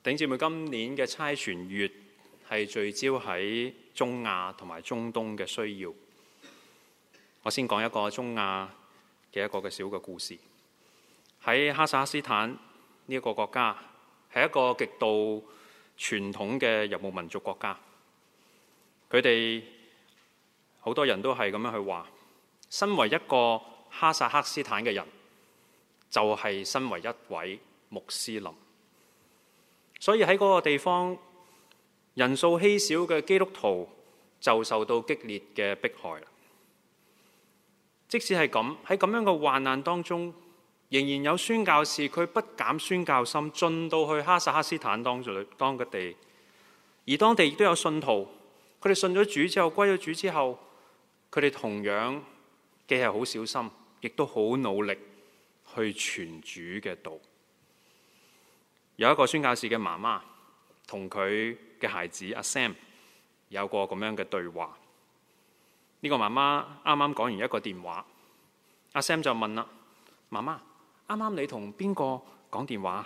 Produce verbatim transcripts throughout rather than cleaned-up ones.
弟兄姊妹，今年嘅差傳月係聚焦喺中亞同埋中東嘅需要。我先講一個中亞嘅一個嘅小嘅故事。喺哈薩克斯坦呢一個國家，係一個極度傳統嘅游牧民族國家。佢哋好多人都係咁樣去話，身為一個哈薩克斯坦嘅人，就係身為一位穆斯林。所以喺嗰個地方，人數稀少嘅基督徒就受到激烈嘅迫害。即使係咁，喺咁樣嘅患難當中，仍然有宣教士佢不減宣教心，進到去哈薩克斯坦當地當嘅地，而當地亦都有信徒，佢哋信咗主之後，歸咗主之後，佢哋同樣既係好小心，亦都好努力去傳主嘅道。有一個宣教士嘅媽媽同佢嘅孩子阿 Sam 有個咁樣嘅對話。呢個媽媽啱啱講完一個電話，阿 Sam 就問啦：媽媽，啱啱你同邊個講電話？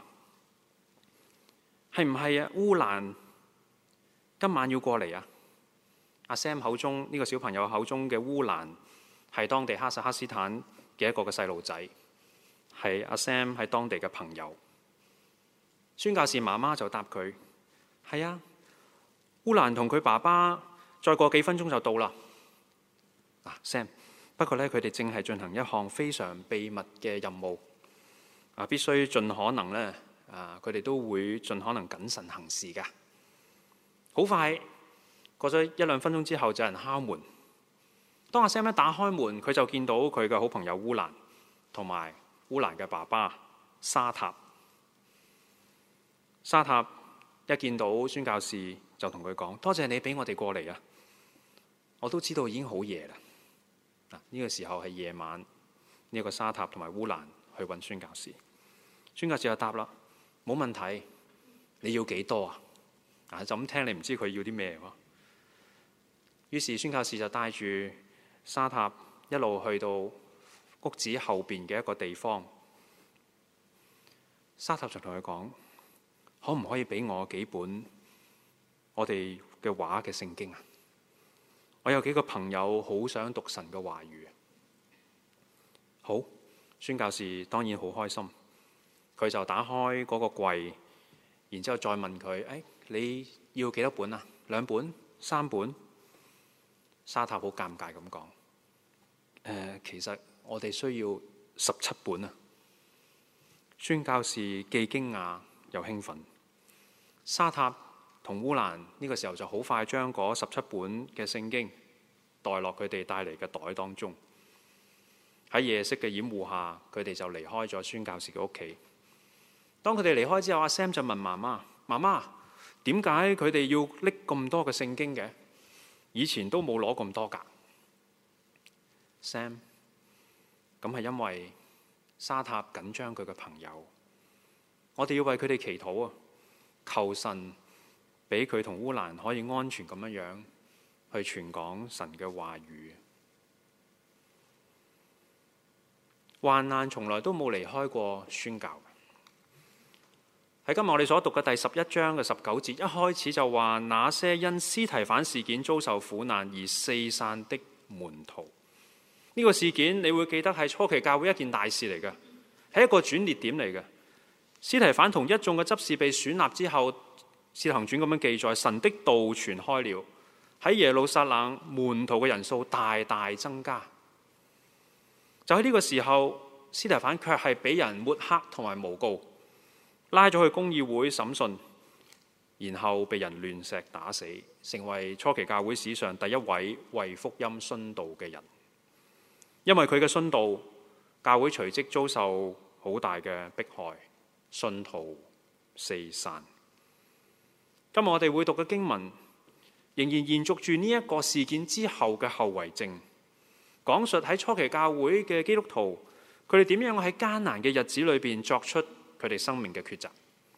係唔係啊？烏蘭今晚要過嚟啊？阿 Sam 口中呢個小朋友口中嘅烏蘭係當地哈薩克斯坦嘅一個嘅細路仔，係阿 Sam 喺當地嘅朋友。宣教士媽媽就答佢：係啊，烏蘭同佢爸爸再過幾分鐘就到啦。嗱 Sam， 不過咧，佢哋正係進行一項非常秘密嘅任務，啊，必須盡可能咧，啊，佢哋都會盡可能謹慎行事噶。好快過咗一兩分鐘之後，就有人敲門。當阿 Sam 一打開門，佢就見到佢嘅好朋友烏蘭同埋烏蘭嘅爸爸沙塔。沙塔一見到宣教士就同佢講：多謝你俾我哋過嚟啊！我都知道已經好夜啦。呢個時候係夜晚，呢、這個沙塔同埋烏蘭去揾宣教士。宣教士就答啦：冇問題，你要幾多啊？啊，就咁聽你唔知佢要啲咩喎。於是宣教士就帶住沙塔一路去到屋子後邊嘅一個地方。沙塔就同佢講：可唔可以俾我幾本我哋嘅話嘅聖經啊？我有幾個朋友好想讀神嘅話語。好，宣教士當然好開心，佢就打開嗰個櫃，然之後再問佢：誒、哎，你要幾多本啊？兩本、三本？沙塔好尷尬咁講：誒、呃，其實我哋需要十七本啊！宣教士既驚訝又興奮。沙塔同烏蘭呢個時候就好快將嗰十七本嘅聖經袋落佢哋帶嚟嘅袋當中。喺夜色嘅掩護下，佢哋就離開咗宣教士嘅屋企。當佢哋離開之後，阿 Sam 就問媽媽：媽媽，點解佢哋要拎咁多嘅聖經嘅？以前都冇攞咁多㗎。Sam， 咁係因為沙塔緊張佢嘅朋友，我哋要為佢哋祈禱啊！求神俾佢同烏蘭可以安全咁樣樣去傳講神嘅話語。患難從來都冇離開過宣教。喺今日我哋所讀嘅第十一章嘅十九節，一開始就話那些因司提反事件遭受苦難而四散的門徒。呢、這個事件你會記得係初期教會一件大事嚟嘅，係一個轉捩點嚟嘅。司提反同一眾嘅執事被選立之後，《使徒行傳》咁樣記載，神的道傳開了，喺耶路撒冷門徒嘅人數大大增加。就喺呢個時候，司提反卻係俾人抹黑同埋誣告，拉咗去公議會審訊，然後被人亂石打死，成為初期教會史上第一位為福音殉道嘅人。因為佢嘅殉道，教會隨即遭受好大嘅迫害，信徒四散。今日我哋會讀嘅經文，仍然延續住呢一個事件之後嘅後遺症，講述喺初期教會嘅基督徒，佢哋點樣喺艱難嘅日子裏邊作出佢哋生命嘅抉擇。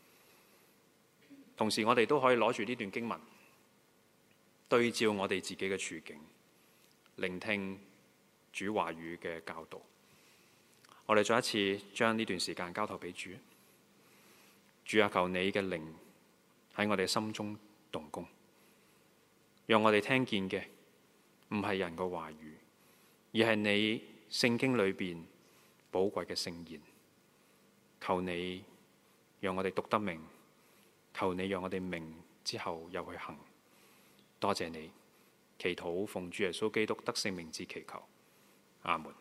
同時，我哋都可以攞住呢段經文，對照我哋自己嘅處境，聆聽主話語嘅教導。我哋再一次將呢段時間交託俾主。主啊，求你嘅靈喺我哋心中動工，讓我哋聽見嘅唔係人嘅話語，而係你聖經裏邊寶貴嘅聖言。求你讓我哋讀得明，求你讓我哋明之後又去行。多謝你，祈禱奉主耶穌基督得勝名字祈求，阿門。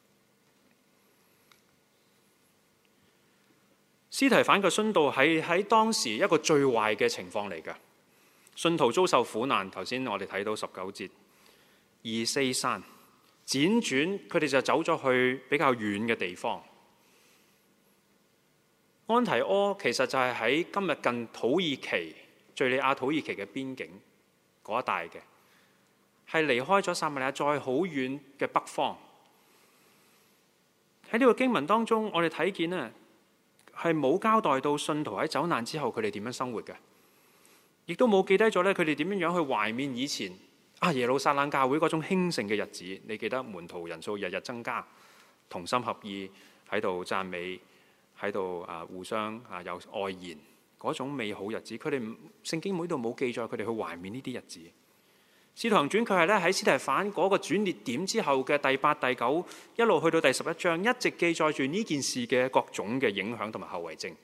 司提反嘅殉道係喺當時一個最壞嘅情況嚟㗎，信徒遭受苦難。頭先我哋睇到十九節，二四山輾轉，佢哋就走咗去比較遠嘅地方。安提阿其實就係喺今日近土耳其、敘利亞土耳其嘅邊境嗰一帶嘅，係離開咗撒瑪利亞再好遠嘅北方。喺呢個經文當中，我哋睇見呢係冇交代到信徒喺走難之後佢哋點樣生活嘅，亦都冇記低咗咧佢哋點樣樣去懷緬以前啊耶路撒冷教會嗰種興盛嘅日子。你記得門徒人數日日增加，同心合意喺度讚美，喺度啊互相啊有愛言嗰種美好日子。佢哋聖經每度冇記載佢哋去懷緬呢啲日子。使徒行傳佢係咧喺司提反嗰個轉捩點之後嘅第八、第九一路去到第十一章，一直記載住呢件事嘅各種嘅影響同埋後遺症。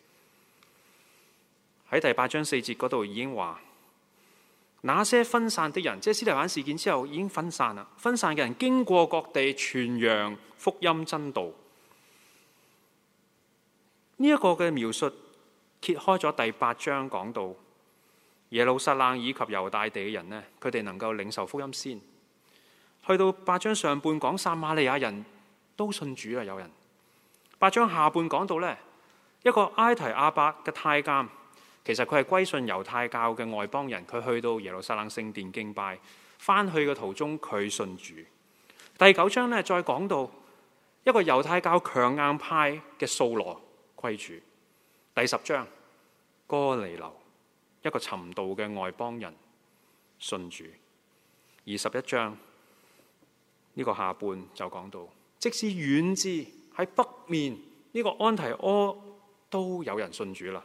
喺第八章四節嗰度已經話，那些分散的人，即係司提反事件之後已經分散啦。分散嘅人經過各地傳揚福音真道。呢、這、一個嘅描述揭開咗第八章，講到耶路撒冷以及猶大地嘅人呢，佢哋能夠領受福音先。去到八章上半講撒瑪利亞人都信主啦，有人。八章下半講到呢一個埃提阿伯嘅太監，其實佢係歸信猶太教嘅外邦人，佢去到耶路撒冷聖殿敬拜，翻去嘅途中佢信主。第九章呢再講到一個猶太教強硬派嘅掃羅歸主。第十章哥尼流，一個尋道嘅外邦人信主。二十一章呢個下半就講到，即使遠至喺北面呢個安提阿都有人信主啦。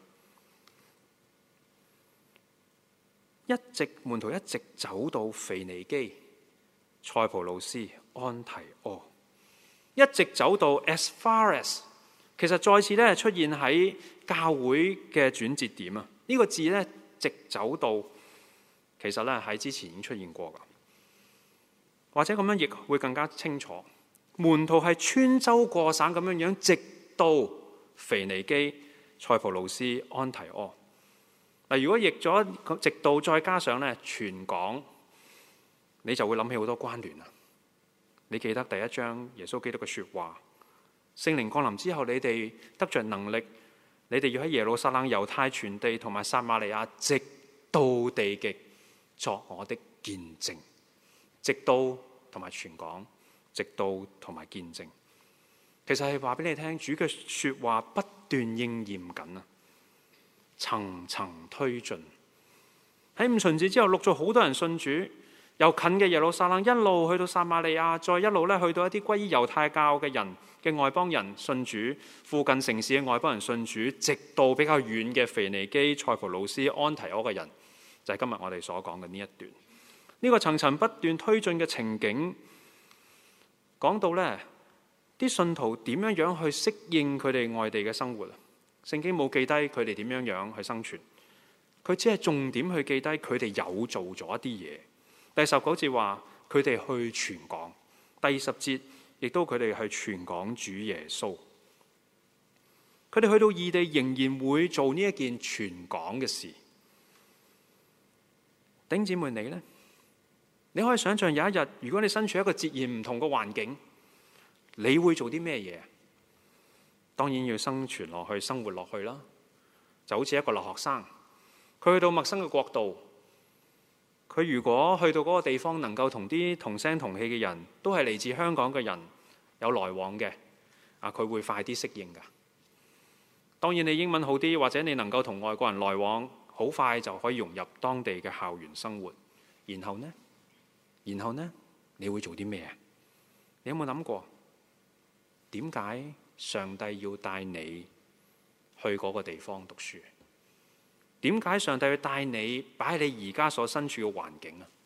一直門徒一直走到腓尼基、塞浦路斯、安提阿，一直走到 as far as， 其實再次咧出現喺教會嘅轉折點啊！呢、這個字咧直走到，其實咧喺之前已經出現過噶，或者咁樣亦會更加清楚。門徒係穿州過省咁樣樣，直到腓尼基、塞浦路斯、安提阿。嗱，如果譯咗直到再加上咧全港，你就會諗起好多關聯啦。你記得第一章耶穌基督嘅說話，聖靈降臨之後，你哋得着能力，你哋要喺耶路撒冷、猶太全地同埋撒瑪利亞，直到地極作我的見證。直到同埋全港，直到同埋見證，其實係話俾你聽，主嘅說話不斷應驗緊啊！層層推進，喺五旬節之後，陸續好多人信主，由近嘅耶路撒冷一路去到撒瑪利亞，再一路咧去到一啲歸於猶太教嘅人嘅外邦人信主，附近城市嘅外邦人信主，直到比較遠嘅腓尼基、塞浦路斯、安提阿嘅人，就係今日我哋所講嘅呢一段。呢個層層不斷推進嘅情景，講到呢啲信徒點樣樣去適應佢哋外地嘅生活啊？聖經冇記低佢哋點樣樣去生存，佢只係重點去記低佢哋有做咗一啲嘢。第十九節話佢哋去傳講，第二十節亦都佢哋去傳講主耶穌。佢哋去到異地仍然會做呢一件傳講嘅事。弟兄姊妹，你呢？你可以想象有一日，如果你身處一個截然唔同嘅環境，你會做啲咩嘢？當然要生存落去，生活落去啦。就好似一個留學生，佢去到陌生嘅國度，佢如果去到嗰個地方，能夠同啲同聲同氣嘅人，都係嚟自香港嘅人有來往嘅，啊，佢會快啲適應㗎。當然你英文好啲，或者你能夠同外國人來往，好快就可以融入當地嘅校園生活。然後呢？然後呢？你會做啲咩啊？你有冇諗過？點解上帝要帶你去嗰個地方讀書？ 點解上帝會帶你擺喺你而家所身處嘅環境啊？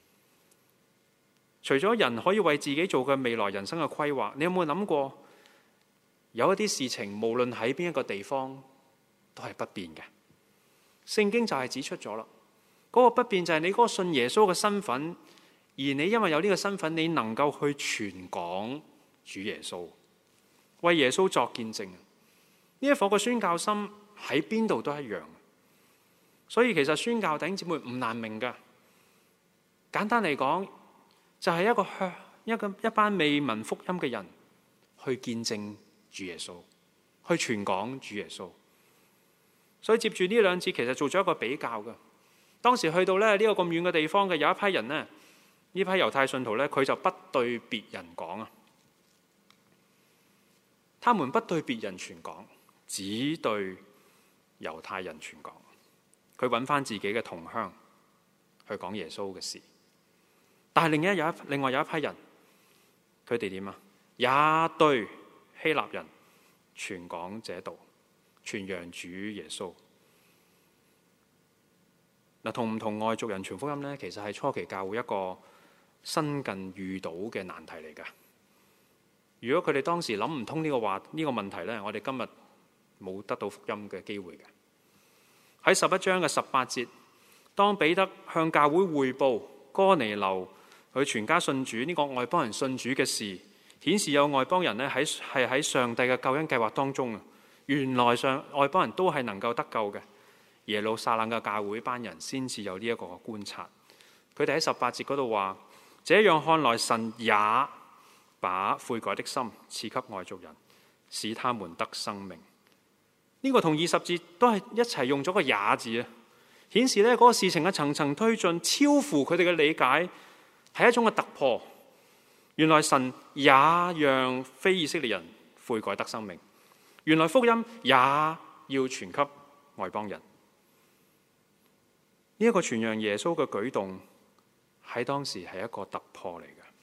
除咗人可以為自己做嘅未來人生嘅規劃，你有冇諗過有一啲事情無論喺邊一個地方都係不變嘅？聖經就係指出咗啦，嗰個不變就係你嗰個信耶穌嘅身份，而你因為有呢個身份，你能夠去傳講主耶穌，為耶穌作見證。呢一顆嘅宣教心喺邊度都一樣，所以其實宣教弟兄姊妹唔難明㗎。簡單嚟講，就係一個向一個一班未聞福音嘅人去見證主耶穌，去傳講主耶穌。所以接住呢兩節，其實做咗一個比較嘅。當時去到咧呢個咁遠嘅地方嘅有一批人呢，呢批猶太信徒呢，佢就不對別人講啊，他們不對別人傳講，只對猶太人傳講。佢揾翻自己嘅同鄉去講耶穌嘅事。但係另一有一另外有一批人，佢哋點啊？也對希臘人傳講這道，傳揚主耶穌。嗱，同唔同外族人傳福音呢？其實係初期教會一個新近遇到嘅難題嚟㗎。如果佢哋當時諗唔通呢個話呢個問題呢，我哋今日冇得到福音嘅機會嘅。喺十一章嘅十八節，當彼得向教會匯報哥尼流佢全家信主，呢個外邦人信主嘅事，顯示有外邦人呢喺係喺上帝嘅救恩計劃當中啊。原來上外邦人都係能夠得救嘅。耶路撒冷嘅教會班人先至有呢一個觀察。佢哋喺十八節嗰度話：這樣看來，神也把悔改的心賜給外族人，使他們得生命。呢、這個同二十節都係一齊用咗個也字啊，顯示呢嗰個事情嘅層層推進，超乎佢哋嘅理解，係一種嘅突破。原來神也讓非以色列人悔改得生命，原來福音也要傳給外邦人。呢、這、一個傳揚耶穌嘅舉動喺當時係一個突破嚟嘅。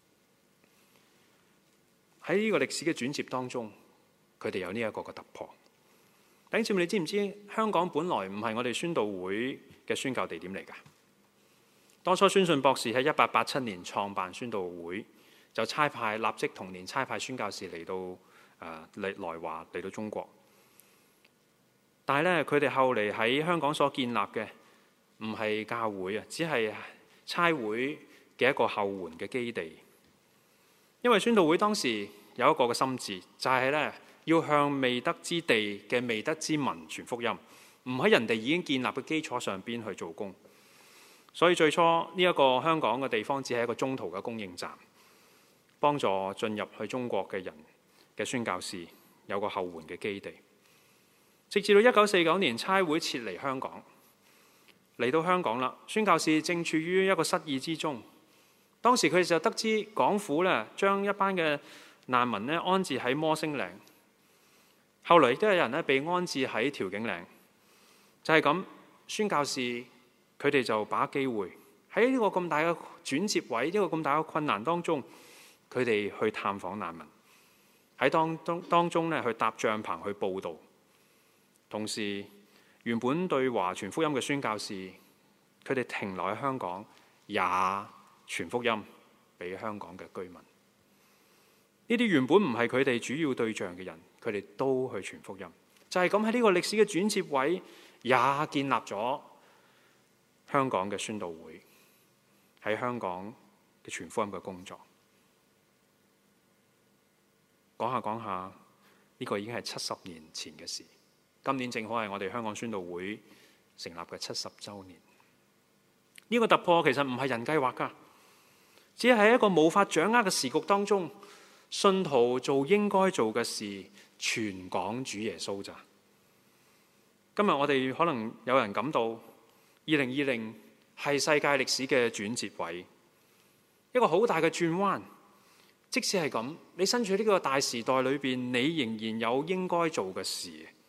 喺呢個歷史嘅轉折當中，佢哋有呢一個嘅突破。弟兄姊妹，你知唔知香港本來唔係我哋宣道會嘅宣教地點嚟㗎？當初宣信博士喺一八八七年創辦宣道會，就差派立即同年差派宣教士嚟到誒嚟來華嚟到中國。但係咧，佢哋後嚟喺香港所建立嘅唔係教會啊，只係差會嘅一個後援嘅基地。因為宣道會當時有一個嘅心志，就係咧要向未得之地嘅未得之民傳福音，唔喺人哋已經建立嘅基礎上邊去做工。所以最初呢一個香港嘅地方只係一個中途嘅供應站，幫助進入去中國嘅人嘅宣教士有個後援嘅基地。直至到一九四九年差會撤離香港，嚟到香港啦，宣教士正處於一個失意之中。當時佢哋就得知港府咧將一班嘅難民咧安置喺摩星嶺，後來亦都有人咧被安置喺調景嶺。就係咁，宣教士佢哋就把握機會喺呢個咁大嘅轉接位，呢個咁大嘅困難當中，佢哋去探訪難民，喺當中當中咧去搭帳篷去佈道。同時，原本對華傳福音嘅宣教士，佢哋停留喺香港，也傳福音俾香港嘅居民。呢啲原本唔係佢哋主要對象嘅人，佢哋都去傳福音。就係咁，喺呢個歷史嘅轉接位，也建立咗香港嘅宣道會，喺香港嘅傳福音嘅工作。講下講下，呢個已經係七十年前嘅事。今年正好係我哋香港宣道會成立嘅七十週年。呢個突破其實唔係人計劃㗎，只係喺一個無法掌握嘅時局當中，信徒做應該做嘅事，傳講主耶穌咋。今日我哋可能有人感到，二零二零係世界歷史嘅轉折位，一個好大嘅轉彎。即使係咁，你身處呢個大時代裏邊，你仍然有應該做嘅事，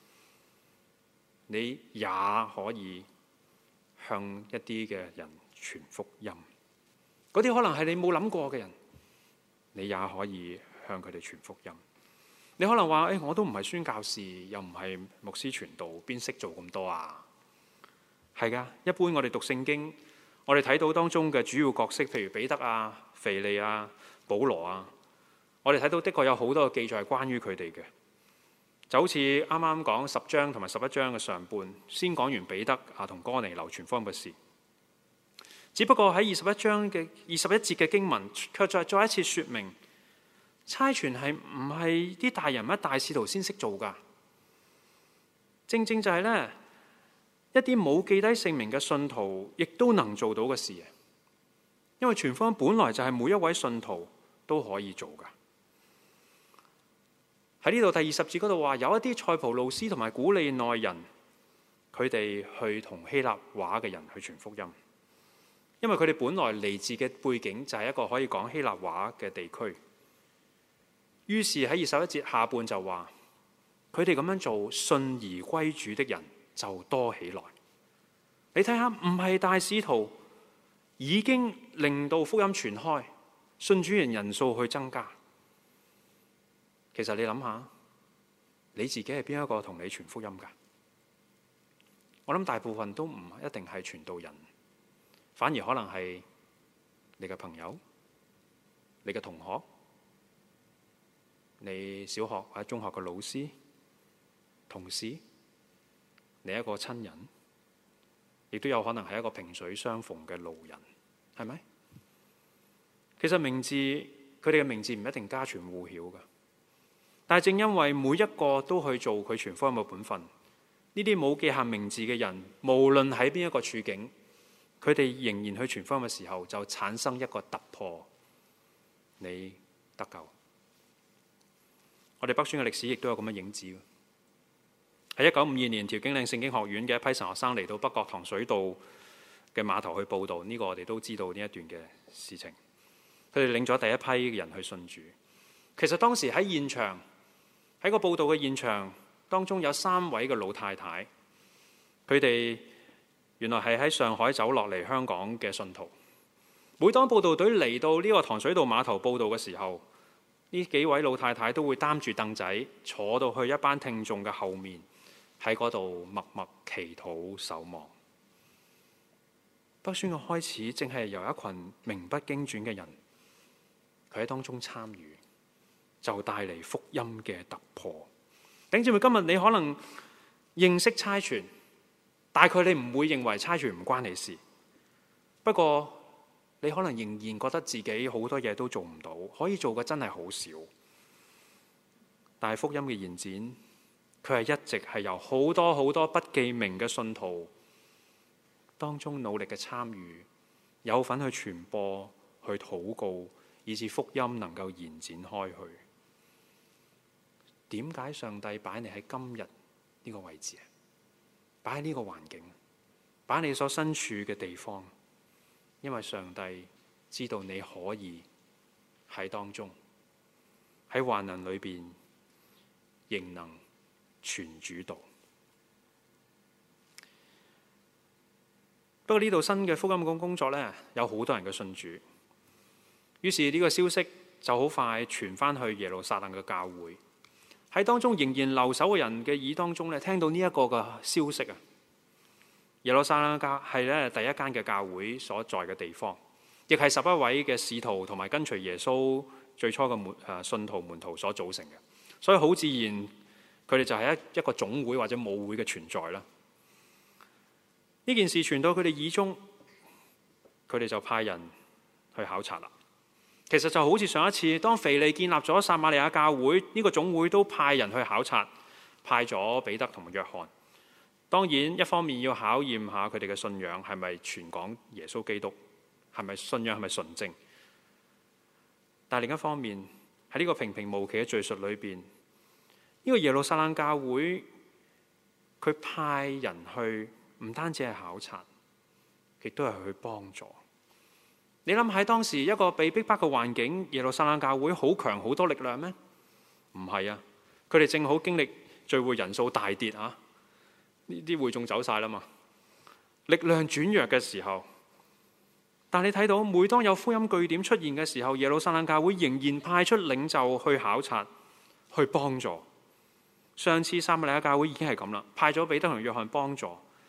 你也可以向一啲嘅人傳福音。嗰啲可能係你冇諗過嘅人，你也可以向佢哋傳福音。你可能話：誒、哎，我都唔係宣教士，又唔係牧師傳道，邊識做咁多啊？ 係㗎，一般我哋讀聖經，我哋睇到當中嘅主要角色，譬如彼得啊、腓利啊、保羅啊，我哋睇到的確有好多嘅記載係關於佢哋嘅。就好似啱啱講十章同埋十一章嘅上半，先講完彼得啊同哥尼流傳福音嘅事。只不過喺二十一章嘅二十一節嘅經文，卻再再一次說明，差傳係唔係啲大人物、大使徒先識做㗎？正正就係呢一啲冇記低姓名嘅信徒，亦都能做到嘅事。因為傳福音本來就係每一位信徒都可以做㗎。喺呢度第二十節嗰度話，有一啲塞浦路斯同埋古利奈人，佢哋去同希臘話嘅人去傳福音。因為佢哋本來嚟自嘅背景就係一個可以講希臘話嘅地區，於是喺二十一節下半就話，佢哋咁樣做，信而歸主的人就多起來。你睇下，唔係大使徒已經令到福音傳開，信主人人數去增加。其實你諗下，你自己係邊一個同你傳福音㗎？我諗大部分都唔一定係傳道人。反而可能係你嘅朋友、你嘅同學、你小學或者中學嘅老師、同事，你一個親人，亦都有可能係一個萍水相逢嘅路人，係咪？其實名字，佢哋嘅名字唔一定家傳戶曉㗎，但係正因為每一個都去做佢傳福音嘅本分，呢啲冇記下名字嘅人，無論喺邊一個處境，佢哋仍然去傳福音嘅時候，就產生一個突破，你得救。我哋北宣嘅歷史亦都有咁嘅影子。喺一九五二年，調景嶺聖經學院嘅一批神學生嚟到北角糖水道嘅碼頭去報道，呢、這個我哋都知道呢一段嘅事情。佢哋領咗第一批嘅人去信主。其實當時喺現場，喺個報道嘅現場當中有三位嘅老太太，佢哋原來係喺上海走落嚟香港嘅信徒。每當報道隊嚟到呢個糖水道碼頭報道嘅時候，呢幾位老太太都會擔住凳仔坐到去一班聽眾嘅後面，喺嗰度默默祈禱守望。北宣嘅開始正係由一群名不經傳嘅人，佢喺當中參與，就帶嚟福音嘅突破。弟兄姊妹，今日你可能認識差傳，大概你唔會認為差傳唔關你事，不過你可能仍然覺得自己好多嘢都做唔到，可以做嘅真係好少。但係福音嘅延展，佢係一直係由好多好多不記名嘅信徒當中努力嘅參與，有份去傳播、去禱告，以致福音能夠延展開去。點解上帝擺你喺今日呢個位置啊？擺喺呢個環境，擺喺你所身處嘅地方，因為上帝知道你可以喺當中，喺患難裏邊仍能傳主道。不過呢度新嘅福音工工作呢，有好多人嘅信主，於是呢個消息就好快傳翻去耶路撒冷嘅教會。喺當中仍然留守嘅人嘅耳當中咧，聽到呢一個嘅消息啊！耶路撒冷教係咧第一間嘅教會所在嘅地方，亦係十一位嘅使徒同埋跟隨耶穌最初嘅門誒信徒門徒所組成嘅，所以好自然佢哋就係一一個總會或者母會嘅存在啦。呢件事傳到佢哋耳中，佢哋就派人去考察啦。其實就好似上一次，當腓利建立咗撒瑪利亞教會，呢個總會都派人去考察，派咗彼得同埋約翰。當然一方面要考驗下佢哋嘅信仰係咪傳講耶穌基督，係咪信仰係咪純正。但另一方面喺呢個平平無奇嘅敘述裏邊，呢個耶路撒冷教會佢派人去，唔單止係考察，亦都係去幫助。你諗喺當時一個被逼迫嘅環境，耶路撒冷教會好強好多力量咩？唔係啊，佢哋正好經歷聚會人數大跌啊，呢啲會眾走晒啦嘛，力量轉弱嘅時候，但你睇到每當有福音據點出現嘅時候，耶路撒冷教會仍然派出領袖去考察，去幫助。上次撒瑪利亞教會已經係咁啦，派咗彼得同約翰幫助。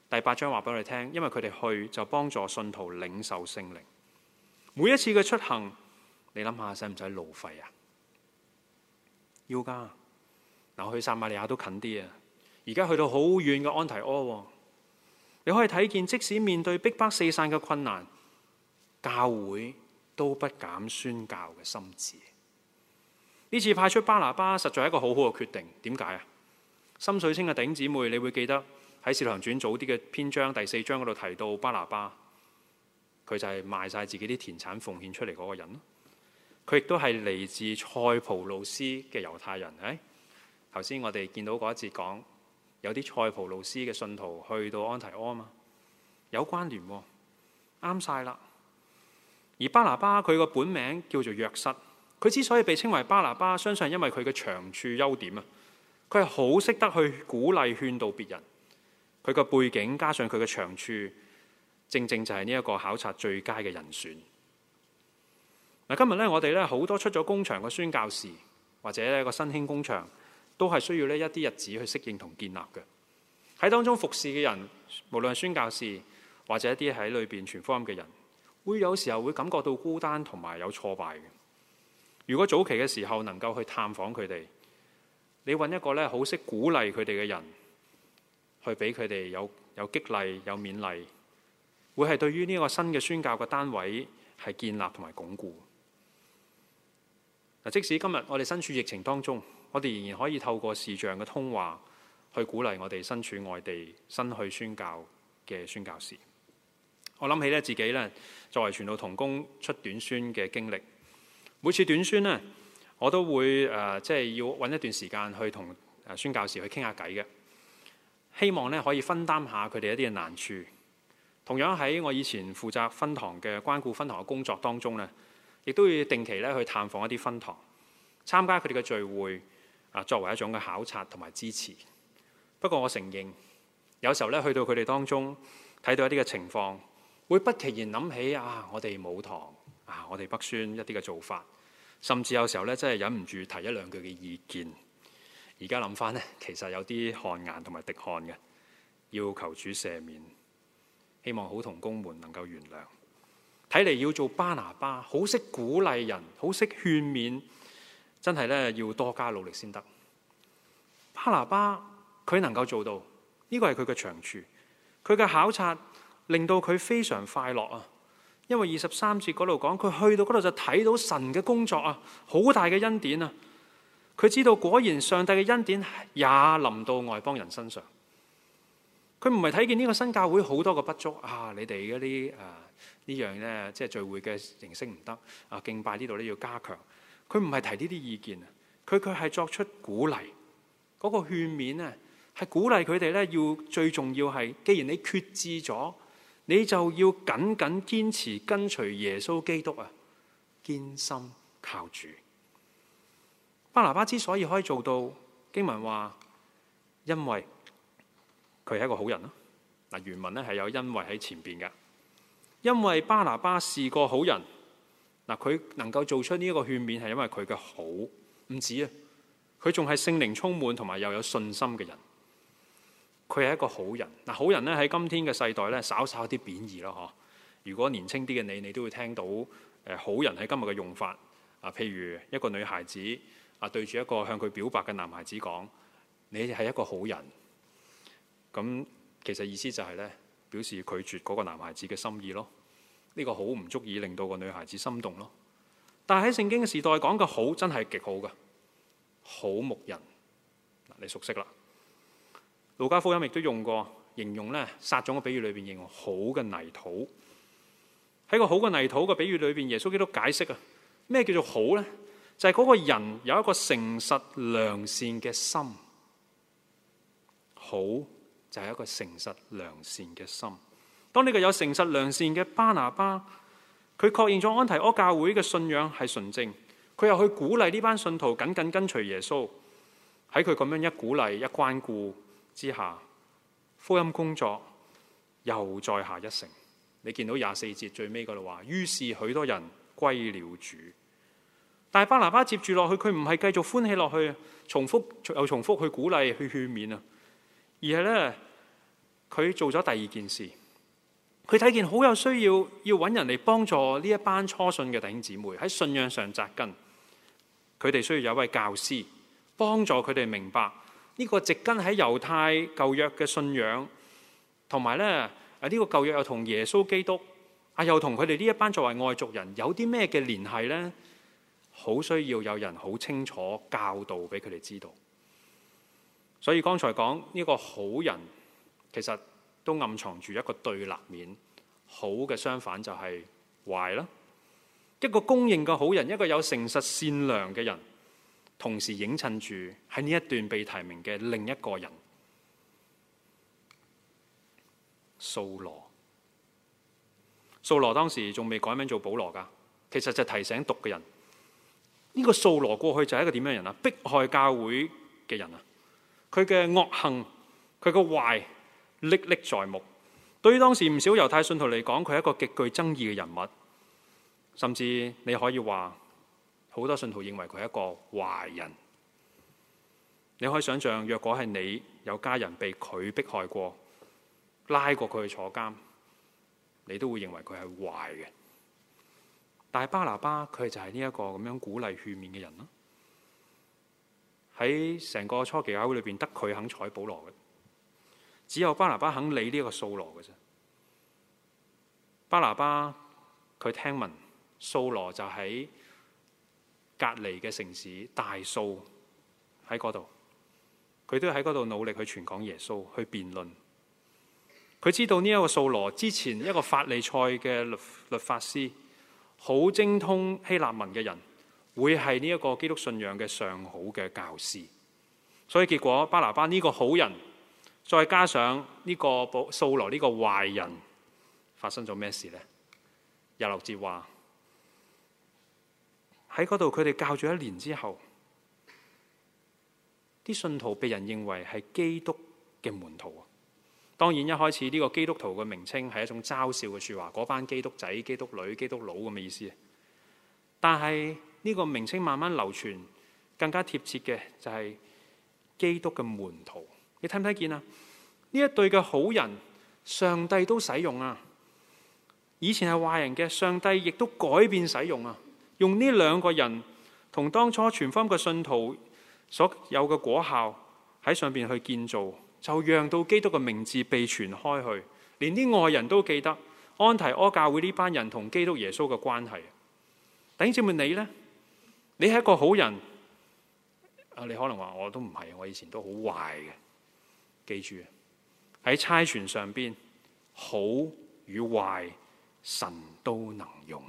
第八章話俾我哋聽，因為佢哋去就幫助信徒領受聖靈。每一次嘅出行，你諗下使唔使路費啊？要噶。嗱，去撒瑪利亞都近啲啊，而家去到好遠嘅安提阿，你可以睇見，即使面對逼迫四散嘅困難，教會都不減宣教嘅心志。呢次派出巴拿巴實在係一個好好嘅決定。點解啊？深水清嘅弟兄姊妹，你會記得喺《使徒行傳》早啲嘅篇章第四章嗰度提到巴拿巴，佢就係賣晒自己啲田產奉獻出嚟嗰個人咯。佢亦都係嚟自塞浦路斯嘅猶太人。誒，頭先我哋見到嗰一節講有啲塞浦路斯嘅信徒去到安提阿嘛，有關聯喎，啱晒啦。而巴拿巴佢個本名叫做約瑟，佢之所以被稱為巴拿巴，相信係因為佢嘅長處優點啊。佢係好識得去鼓勵勸導別人，佢個背景加上佢嘅長處，正正就係呢一個考察最佳嘅人選。嗱，今日咧我哋咧好多出咗工場嘅宣教士，或者一個新興工場，都係需要呢一啲日子去適應同建立嘅。喺當中服侍嘅人，無論係宣教士或者一啲喺裏邊傳福音嘅人，會有時候會感覺到孤單同埋有挫敗嘅。如果早期嘅時候能夠去探訪佢哋，你揾一個咧好識鼓勵佢哋嘅人，去俾佢哋有有激勵、有勉勵，會係對於呢個新嘅宣教嘅單位係建立同埋鞏固。嗱，即使今日我哋身處疫情當中，我哋仍然可以透過視像嘅通話去鼓勵我哋身處外地新去宣教嘅宣教士。我諗起咧自己咧作為傳道同工出短宣嘅經歷，每次短宣咧，我都會誒，即係要揾一段時間去同誒宣教士去傾下偈嘅，希望咧可以分擔下佢哋一啲嘅難處。同樣喺我以前負責分堂嘅關顧分堂嘅工作當中咧，亦都要定期咧去探訪一啲分堂，參加佢哋嘅聚會，啊作為一種嘅考察同埋支持。不過我承認，有時候咧去到佢哋當中睇到一啲嘅情況，會不其然諗起啊，我哋母堂啊，我哋北宣一啲嘅做法。甚至有時候咧，真係忍唔住提一兩句嘅意見。而家諗翻咧，其實有啲汗顏同埋滴汗嘅，要求主赦免。希望好同工們能夠原諒。睇嚟要做巴拿巴，好識鼓勵人，好識勸勉，真係咧要多加努力先得。巴拿巴佢能夠做到，呢個係佢嘅長處。佢嘅考察令到佢非常快樂啊！因為二十三節嗰度講，佢去到嗰度就睇到神嘅工作啊，好大嘅恩典啊！佢知道果然上帝嘅恩典也臨到外邦人身上。佢唔係睇見呢個新教會好多個不足啊！你哋嗰啲誒呢樣咧，即係聚會嘅形式唔得啊，敬拜呢度咧要加強。佢唔係提呢啲意見啊，佢佢係作出鼓勵，嗰個勸勉咧係鼓勵佢哋咧，要最重要係，既然你決志咗，你就要緊緊堅持跟隨耶穌基督啊！堅心靠主。巴拿巴之所以可以做到，經文話，因為佢係一個好人咯。嗱，原文咧係有因為喺前邊嘅，因為巴拿巴是個好人。嗱，佢能夠做出呢一個勸勉，係因為佢嘅好，唔止啊，佢仲係聖靈充滿同埋又有信心嘅人。佢係一個好人。嗱，好人咧喺今天嘅世代咧，稍稍有啲貶義咯，嗬。如果年青啲嘅你，你都會聽到誒好人喺今日嘅用法啊，譬如一個女孩子啊對住一個向佢表白嘅男孩子講：你係一個好人。咁其實意思就係咧，表示拒絕嗰個男孩子嘅心意咯。呢個好唔足以令到個女孩子心動咯。但係喺聖經嘅時代講嘅好真係極好嘅，好牧人。嗱，你熟悉啦。路加福音亦都用過形容咧撒種嘅比喻裏邊，形容好嘅泥土。喺個好嘅泥土嘅比喻裏邊，耶穌基督解釋啊，咩叫做好咧？就係嗰個人有一個誠實良善嘅心。好就係一個誠實良善嘅心。當呢個有誠實良善嘅巴拿巴，佢確認咗安提阿教會嘅信仰係純正，佢又去鼓勵呢班信徒緊緊跟隨耶穌。喺佢咁樣一鼓勵一關顧之下，福音工作又再下一城。你見到廿四節最尾嗰度話，於是許多人歸了主。但係巴拿巴接住落去，佢唔係繼續歡喜落去，重複又重複去鼓勵去勸勉啊，而係咧佢做咗第二件事，佢睇見好有需要，要揾人嚟幫助呢一班初信嘅弟兄姊妹喺信仰上扎根。佢哋需要有一位教師幫助佢哋明白呢個植根喺猶太舊約嘅信仰，同埋咧啊呢個舊約又同耶穌基督啊，又同佢哋呢一班作為外族人有啲咩嘅聯繫呢？好需要有人好清楚教導俾佢哋知道。所以剛才講呢個好人，其實都暗藏住一個對立面。好嘅相反就係壞啦。一個公認嘅好人，一個有誠實善良嘅人，同時映襯住喺呢一段被提名嘅另一個人，掃羅。掃羅當時仲未改名做保羅噶，其實就提醒讀嘅人，呢個掃羅過去就係一個點樣嘅人啊？迫害教會嘅人啊！佢嘅惡行，佢嘅壞歷歷在目。對於當時唔少猶太信徒嚟講，佢係一個極具爭議嘅人物。甚至你可以話，好多信徒認為佢係一個壞人。你可以想象，若果係你有家人被佢迫害過，拉過佢去坐監，你都會認為佢係壞嘅。但係巴拿巴佢就係呢一個咁樣鼓勵勸勉嘅人咯。喺成個初期教會裏邊，得佢肯睬保羅嘅，只有巴拿巴肯理呢一個掃羅嘅啫。巴拿巴佢聽聞掃羅就喺隔離嘅城市大數喺嗰度，佢都喺嗰度努力去傳講耶穌，去辯論。佢知道呢一個掃羅之前一個法利賽嘅律律法師，好精通希臘文嘅人，會係呢一個基督信仰嘅上好嘅教師。所以結果巴拿巴呢個好人，再加上呢個掃羅呢個壞人，發生咗咩事呢？廿六節話喺嗰度，佢哋教咗一年之後，啲信徒被人認為係基督嘅門徒。當然一開始呢個基督徒嘅名稱係一種嘲笑嘅說話，嗰班基督仔、基督女、基督佬咁嘅意思。但係呢個名稱慢慢流傳，更加貼切嘅就係基督嘅門徒。你睇唔睇見啊？呢一對嘅好人，上帝都使用啊！以前係壞人嘅，上帝亦都改變使用啊！用呢兩個人同當初傳福音嘅信徒所有嘅果效喺上邊去建造，就讓到基督嘅名字被傳開去，連啲外人都記得安提阿教會呢班人同基督耶穌嘅關係。弟兄姊妹，你呢？你係一個好人啊？你可能話我都唔係，我以前都好壞嘅。記住喺差傳上邊，好與壞神都能用。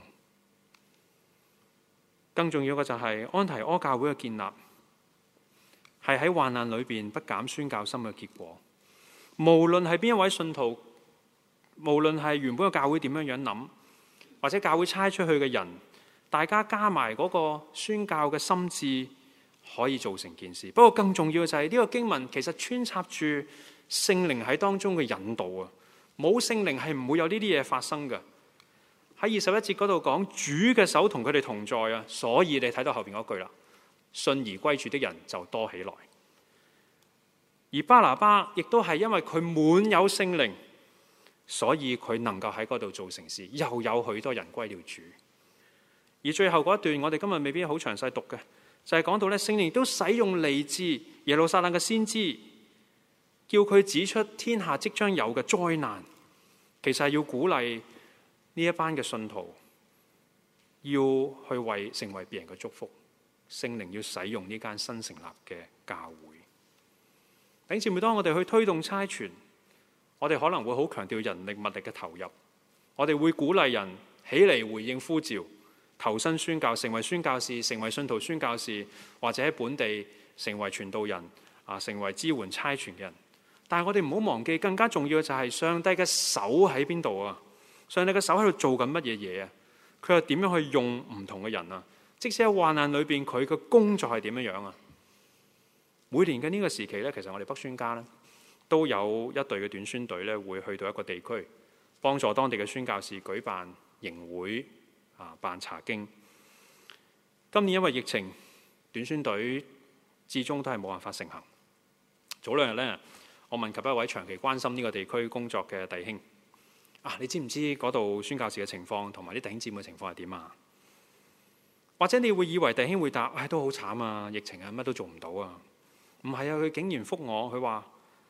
更重要嘅就係安提阿教會嘅建立，係喺患難裏邊不減宣教心嘅結果。無論係邊一位信徒，無論係原本嘅教會點樣樣諗，或者教會差出去嘅人，大家加埋嗰個宣教嘅心志，可以做成件事。不過更重要嘅就係呢個經文其實穿插住聖靈喺當中嘅引導啊！冇聖靈係唔會有呢啲嘢發生嘅。喺二十一節嗰度講，主嘅手同佢哋同在啊，所以你睇到後邊嗰句啦，信而歸主的人就多起來。而巴拿巴亦都係因為佢滿有聖靈，所以佢能夠喺嗰度做成事，又有許多人歸了主。而最後嗰一段，我哋今日未必好詳細讀嘅，就係講到咧，聖靈都使用嚟自耶路撒冷嘅先知，叫佢指出天下即將有嘅災難，其實係要鼓勵呢一班嘅信徒要去為成為別人嘅祝福。聖靈要使用呢間新成立嘅教會。弟兄姊妹，當我哋去推動差傳，我哋可能會好強調人力物力嘅投入，我哋會鼓勵人起嚟回應呼召，投身宣教，成為宣教士，成為信徒宣教士，或者喺本地成為傳道人啊，成為支援差傳嘅人。但係我哋唔好忘記，更加重要嘅就係上帝嘅手喺邊度啊！上帝嘅手喺度做緊乜嘢嘢啊？佢又點樣去用唔同嘅人啊？即使喺患難裏邊，佢嘅工作係點樣樣啊？每年嘅呢個時期咧，其實我哋北宣家咧都有一隊嘅短宣隊咧，會去到一個地區，幫助當地嘅宣教士舉辦營會啊，辦查經。今年因為疫情，短宣隊至終都係冇辦法成行。早兩日咧， 我問及一位長期關心呢個地區工作嘅弟兄：啊，你知唔知嗰度宣教士嘅情況同埋啲弟兄姊妹嘅情況係點啊？或者你會以為弟兄會答：唉、哎，都好慘啊，疫情啊，乜都做唔到啊。唔係啊，佢竟然覆我，佢話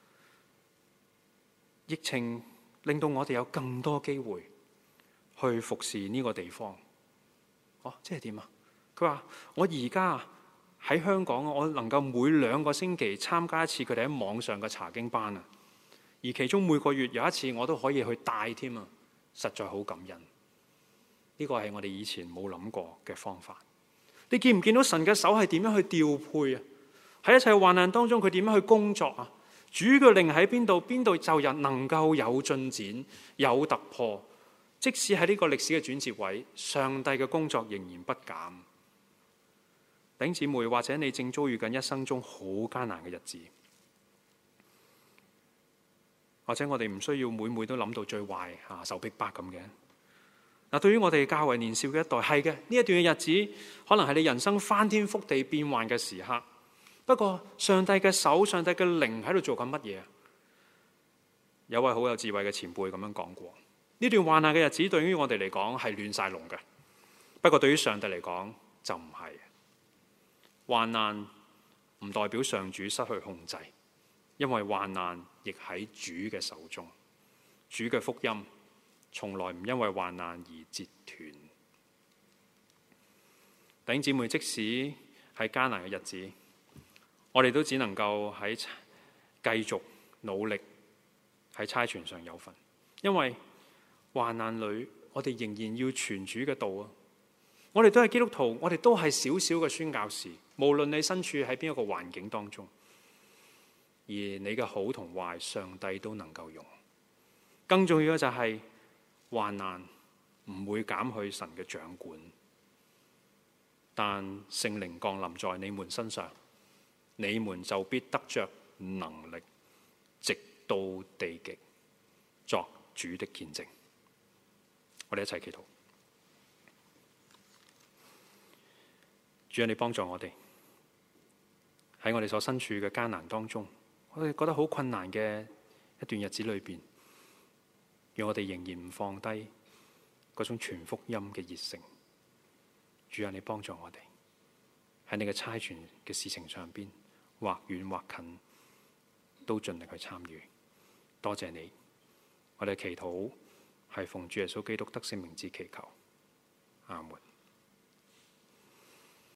疫情令到我哋有更多機會去服侍呢個地方。哦，即係點啊？佢話我而家喺香港，我能夠每兩個星期參加一次佢哋喺網上嘅查經班啊，而其中每個月有一次我都可以去帶添啊，實在好感恩。呢個係我哋以前冇諗過嘅方法。你見唔見到神嘅手係點樣去調配啊？喺一切患難當中，佢點樣去工作啊？主嘅靈喺邊度，邊度就人能夠有進展、有突破。即使喺呢個歷史嘅轉折位，上帝嘅工作仍然不減。弟兄姊妹，或者你正遭遇緊一生中好艱難嘅日子，或者我哋唔需要每每都諗到最壞啊，受逼迫咁嘅。嗱，對於我哋較為年少嘅一代，係嘅，呢一段嘅日子，可能係你人生翻天覆地變幻嘅時刻。不過上帝嘅手、上帝嘅靈喺度做緊乜嘢啊？有位好有智慧嘅前輩咁樣講過：呢段患難嘅日子對於我哋嚟講係亂晒龍嘅，不過對於上帝嚟講就唔係。患難唔代表上主失去控制，因為患難亦喺主嘅手中。主嘅福音從來唔因為患難而截斷。弟兄姊妹，即使係艱難嘅日子，我哋都只能夠喺繼續努力喺差傳上有份，因為患難裏我哋仍然要傳主嘅道啊！我哋都係基督徒，我哋都係小小嘅宣教士，無論你身處喺邊一個環境當中，而你嘅好同壞，上帝都能夠用。更重要嘅就係、是、患難唔會減去神嘅掌管，但聖靈降臨在你們身上，你們就必得着能力，直到地極，作主的見證。我哋一齊祈禱。主啊，你幫助我哋喺我哋所身處嘅艱難當中，我哋覺得好困難嘅一段日子裏邊，讓我哋仍然唔放低嗰種傳福音嘅熱誠。主啊，你幫助我哋喺你嘅差傳嘅事情上邊，或遠或近，都盡力去參與。多謝你，我哋祈禱係奉主耶穌基督得勝名字祈求，阿門。